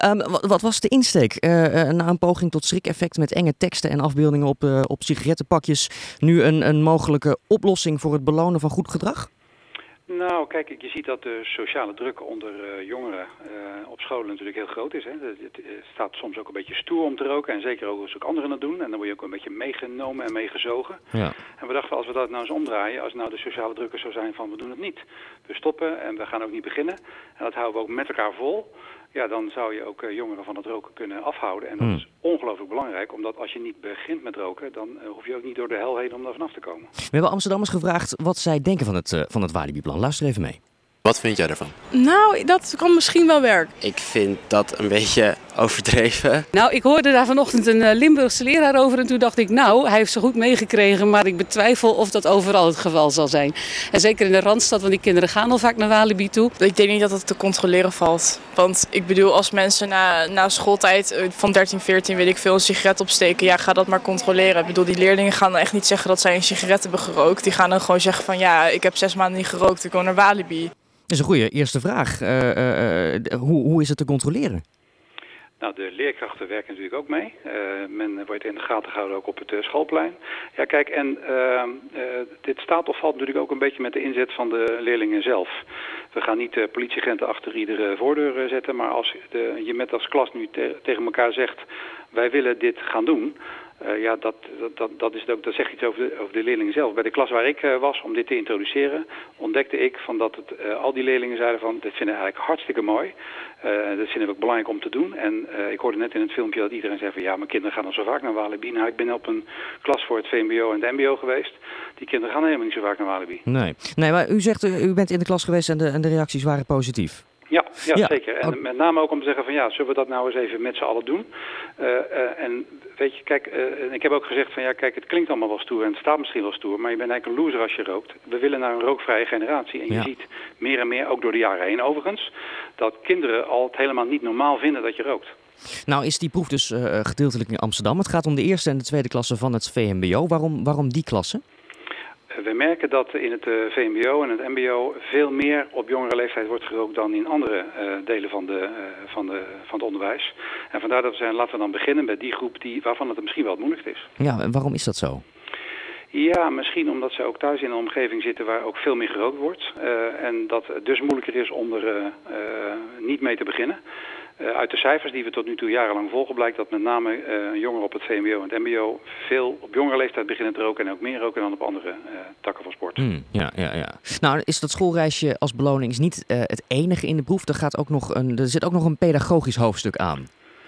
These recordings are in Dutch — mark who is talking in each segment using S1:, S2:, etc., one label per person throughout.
S1: Wat was de insteek? Na een poging tot schrikeffect met enge teksten en afbeeldingen op sigarettenpakjes, nu een mogelijke oplossing voor het belonen van goed gedrag?
S2: Nou, kijk, je ziet dat de sociale druk onder jongeren op scholen natuurlijk heel groot is. Hè. Het staat soms ook een beetje stoer om te roken en zeker ook als ook anderen het doen. En dan word je ook een beetje meegenomen en meegezogen.
S1: Ja.
S2: En we dachten, als we dat nou eens omdraaien, als nou de sociale druk er zou zijn van we doen het niet. We stoppen en we gaan ook niet beginnen. En dat houden we ook met elkaar vol. Ja, dan zou je ook jongeren van het roken kunnen afhouden. En dat is ongelooflijk belangrijk, omdat als je niet begint met roken, dan hoef je ook niet door de hel heen om daar vanaf te komen.
S1: We hebben Amsterdammers gevraagd wat zij denken van het Walibi-plan. Luister even mee.
S3: Wat vind jij daarvan?
S4: Nou, dat kan misschien wel werken.
S5: Ik vind dat een beetje overdreven.
S4: Nou, ik hoorde daar vanochtend een Limburgse leraar over en toen dacht ik, nou, hij heeft ze goed meegekregen, maar ik betwijfel of dat overal het geval zal zijn. En zeker in de Randstad, want die kinderen gaan al vaak naar Walibi toe.
S6: Ik denk niet dat het te controleren valt. Want ik bedoel, als mensen na schooltijd van 13, 14, weet ik veel, een sigaret opsteken, ja, ga dat maar controleren. Ik bedoel, die leerlingen gaan dan echt niet zeggen dat zij een sigaret hebben gerookt. Die gaan dan gewoon zeggen van, ja, ik heb 6 maanden niet gerookt, ik wil naar Walibi.
S1: Dat is een goede eerste vraag. Hoe is het te controleren?
S2: Nou, de leerkrachten werken natuurlijk ook mee. Men wordt in de gaten gehouden ook op het schoolplein. Ja, kijk, en dit staat of valt natuurlijk ook een beetje met de inzet van de leerlingen zelf. We gaan niet politieagenten achter iedere voordeur zetten, maar als je met als klas nu tegen elkaar zegt, wij willen dit gaan doen. Ja, dat zegt iets over de leerlingen zelf. Bij de klas waar ik was om dit te introduceren, ontdekte ik dat al die leerlingen zeiden van, dit vinden we eigenlijk hartstikke mooi. Dat vinden we ook belangrijk om te doen. En ik hoorde net in het filmpje dat iedereen zei van, ja, mijn kinderen gaan al zo vaak naar Walibi. Nou, ik ben op een klas voor het VMBO en het MBO geweest. Die kinderen gaan helemaal niet zo vaak naar Walibi.
S1: Nee, maar u zegt, u bent in de klas geweest en de reacties waren positief.
S2: Ja, zeker. En met name ook om te zeggen van, ja, zullen we dat nou eens even met z'n allen doen? En weet je, kijk, ik heb ook gezegd van, ja, kijk, het klinkt allemaal wel stoer en het staat misschien wel stoer, maar je bent eigenlijk een loser als je rookt. We willen naar een rookvrije generatie. En je ziet meer en meer, ook door de jaren heen overigens, dat kinderen al het helemaal niet normaal vinden dat je rookt.
S1: Nou is die proef dus gedeeltelijk in Amsterdam. Het gaat om de eerste en de tweede klasse van het VMBO. Waarom die klassen?
S2: We merken dat in het VMBO en het MBO veel meer op jongere leeftijd wordt gerookt dan in andere delen van het onderwijs. En vandaar dat we zijn, laten we dan beginnen met die groep waarvan het misschien wel het moeilijkst is.
S1: Ja, en waarom is dat zo?
S2: Ja, misschien omdat ze ook thuis in een omgeving zitten waar ook veel meer gerookt wordt. En dat het dus moeilijker is om er niet mee te beginnen. Uit de cijfers die we tot nu toe jarenlang volgen blijkt dat met name jongeren op het VMBO en het MBO veel op jongere leeftijd beginnen te roken en ook meer roken dan op andere takken van sport.
S1: Ja. Nou, is dat schoolreisje als beloning is niet het enige in de proef. Er zit ook nog een pedagogisch hoofdstuk aan.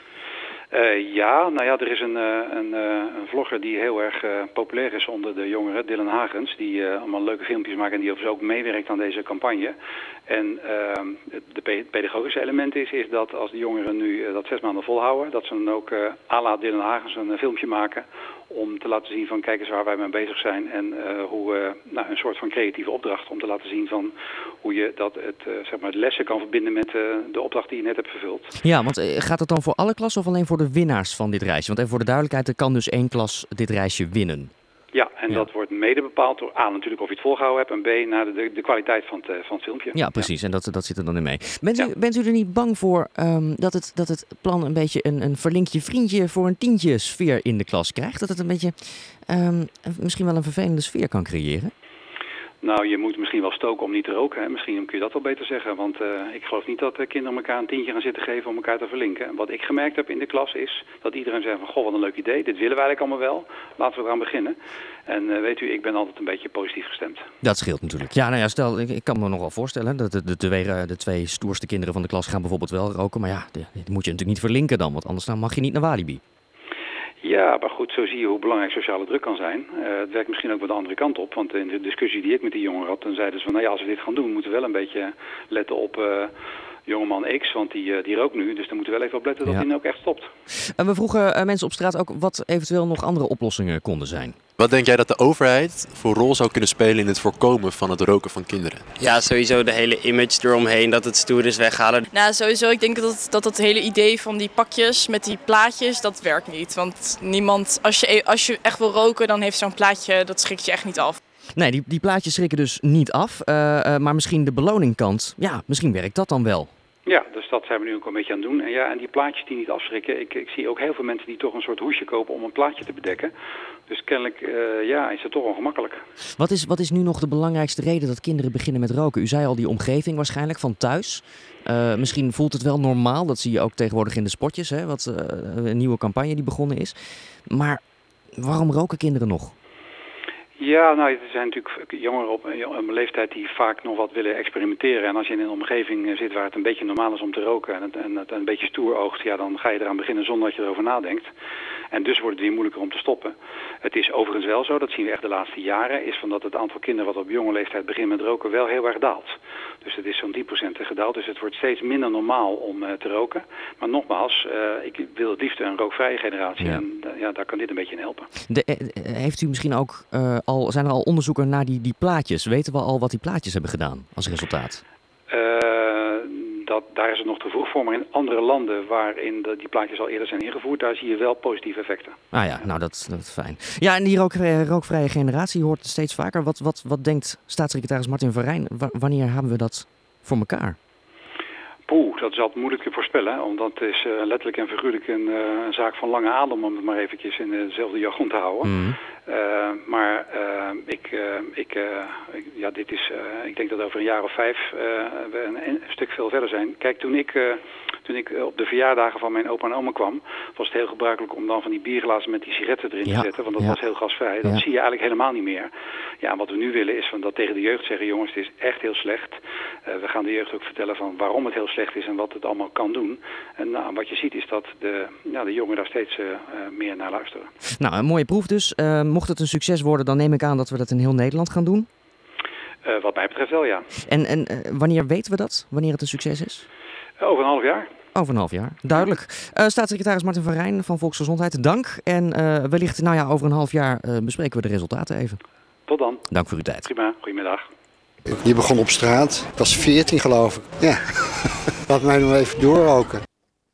S2: Er is een vlogger die heel erg populair is onder de jongeren, Dylan Hagens, die allemaal leuke filmpjes maakt en die overigens ook meewerkt aan deze campagne. En het pedagogische element is dat als de jongeren nu dat 6 maanden volhouden, dat ze dan ook à la Dylan Hagens een filmpje maken om te laten zien van kijk eens waar wij mee bezig zijn en een soort van creatieve opdracht om te laten zien van hoe je het lessen kan verbinden met de opdracht die je net hebt vervuld.
S1: Ja, want gaat het dan voor alle klassen of alleen voor de winnaars van dit reisje? Want even voor de duidelijkheid, er kan dus 1 klas dit reisje winnen.
S2: Ja, en dat wordt mede bepaald door A natuurlijk of je het volgehouden hebt en B naar de kwaliteit van het filmpje.
S1: Ja, precies. Ja. En dat zit er dan in mee. Bent u er niet bang voor dat het plan een beetje een verlinkje vriendje voor een tientje sfeer in de klas krijgt? Dat het een beetje misschien wel een vervelende sfeer kan creëren?
S2: Nou, je moet misschien wel stoken om niet te roken. Hè. Misschien kun je dat wel beter zeggen. Want ik geloof niet dat kinderen elkaar een tientje gaan zitten geven om elkaar te verlinken. En wat ik gemerkt heb in de klas is dat iedereen zei van, goh, wat een leuk idee. Dit willen wij eigenlijk allemaal wel. Laten we eraan beginnen. En weet u, ik ben altijd een beetje positief gestemd.
S1: Dat scheelt natuurlijk. Ja, nou ja, stel, ik kan me nog wel voorstellen dat de 2 stoerste kinderen van de klas gaan bijvoorbeeld wel roken. Maar ja, die moet je natuurlijk niet verlinken dan. Want anders dan mag je niet naar Walibi.
S2: Ja, maar goed, zo zie je hoe belangrijk sociale druk kan zijn. Het werkt misschien ook wel de andere kant op. Want in de discussie die ik met die jongeren had, dan zeiden ze van, nou ja, als we dit gaan doen, moeten we wel een beetje letten op jongeman X, want die rookt nu. Dus dan moeten we wel even op letten dat hij nou ook echt stopt.
S1: En we vroegen mensen op straat ook wat eventueel nog andere oplossingen konden zijn.
S3: Wat denk jij dat de overheid voor rol zou kunnen spelen in het voorkomen van het roken van kinderen?
S5: Ja, sowieso de hele image eromheen, dat het stoer is weghalen.
S6: Nou, sowieso, ik denk dat het hele idee van die pakjes met die plaatjes, dat werkt niet. Want niemand, als je echt wil roken, dan heeft zo'n plaatje, dat schrikt je echt niet af.
S1: Nee, die plaatjes schrikken dus niet af. Maar misschien de beloningkant, ja, misschien werkt dat dan wel.
S2: Ja, dus dat zijn we nu ook een beetje aan het doen. En ja, en die plaatjes die niet afschrikken. Ik zie ook heel veel mensen die toch een soort hoesje kopen om een plaatje te bedekken. Dus kennelijk is het toch ongemakkelijk.
S1: Wat is nu nog de belangrijkste reden dat kinderen beginnen met roken? U zei al die omgeving waarschijnlijk van thuis. Misschien voelt het wel normaal. Dat zie je ook tegenwoordig in de spotjes. Hè, een nieuwe campagne die begonnen is. Maar waarom roken kinderen nog?
S2: Ja, nou, er zijn natuurlijk jongeren op een leeftijd die vaak nog wat willen experimenteren. En als je in een omgeving zit waar het een beetje normaal is om te roken en het een beetje stoer oogt, ja, dan ga je eraan beginnen zonder dat je erover nadenkt. En dus wordt het weer moeilijker om te stoppen. Het is overigens wel zo, dat zien we echt de laatste jaren, is van dat het aantal kinderen wat op jonge leeftijd begint met roken wel heel erg daalt. Dus het is zo'n 10% gedaald, dus het wordt steeds minder normaal om te roken. Maar nogmaals, ik wil het liefst een rookvrije generatie en daar kan dit een beetje in helpen.
S1: Heeft u misschien ook zijn er al onderzoeken naar die plaatjes? Weten we al wat die plaatjes hebben gedaan als resultaat?
S2: Daar is het nog te vroeg voor, maar in andere landen waarin die plaatjes al eerder zijn ingevoerd, daar zie je wel positieve effecten.
S1: Ah ja, nou dat is fijn. Ja, en die rookvrije generatie hoort steeds vaker. Wat denkt staatssecretaris Martin van Rijn? Wanneer hebben we dat voor elkaar?
S2: Dat is altijd moeilijk te voorspellen, omdat het is letterlijk en figuurlijk een zaak van lange adem, om het maar eventjes in dezelfde jargon te houden. Mm. Ik denk dat over een jaar of 5 we een stuk veel verder zijn. Kijk, toen ik op de verjaardagen van mijn opa en oma kwam, was het heel gebruikelijk om dan van die bierglazen met die sigaretten erin te zetten, want dat was heel gasvrij. Dat zie je eigenlijk helemaal niet meer. Ja, en wat we nu willen is van dat tegen de jeugd zeggen, jongens, het is echt heel slecht. We gaan de jeugd ook vertellen van waarom het heel slecht is en wat het allemaal kan doen. En wat je ziet is dat de jongeren daar steeds meer naar luisteren.
S1: Nou, een mooie proef dus. Mocht het een succes worden, dan neem ik aan dat we dat in heel Nederland gaan doen.
S2: Wat mij betreft wel, ja.
S1: En wanneer weten we dat? Wanneer het een succes is?
S2: Over een half jaar.
S1: Over een half jaar, duidelijk. Staatssecretaris Martin van Rijn van Volksgezondheid, dank. En wellicht over een half jaar bespreken we de resultaten even.
S2: Tot dan.
S1: Dank voor uw tijd.
S2: Prima, goedemiddag.
S7: Die begon op straat. Ik was 14 geloof ik. Ja, laat mij nog even doorroken.